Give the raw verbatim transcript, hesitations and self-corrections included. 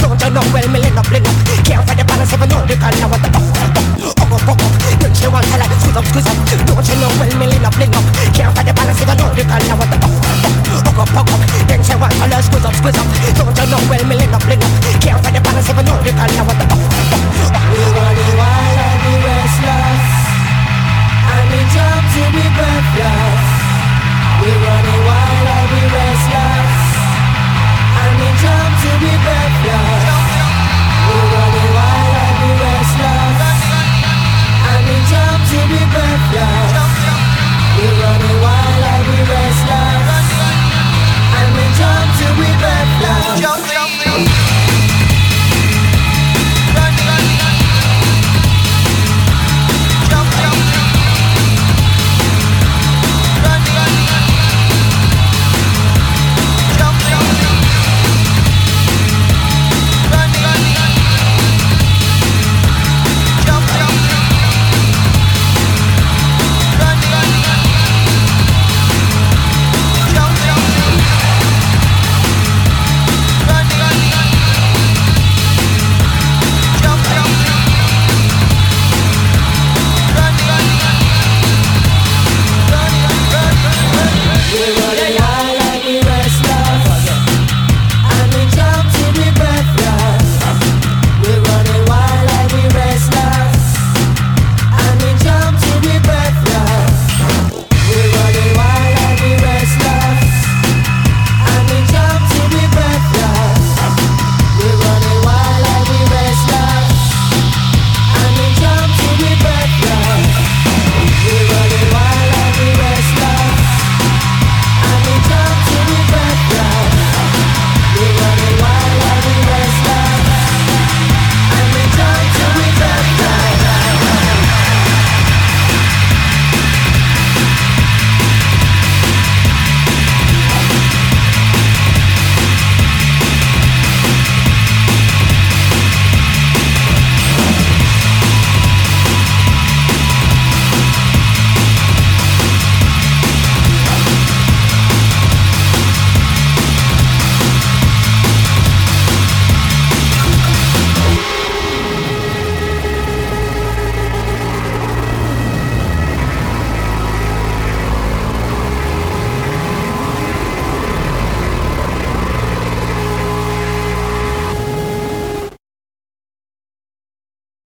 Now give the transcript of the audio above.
Don't you know well me ling up, ling up. Can't find the balance even know the call. Now what the fuck, fuck, up, fuck up. Then she want to like squeeze up, squeeze up. Don't you know well me ling up, ling up. Can't find the balance even know the call. Now what the fuck, fuck, up, fuck up. Then she want to like squeeze up, squeeze up. Don't you know well me ling up, ling up. Can't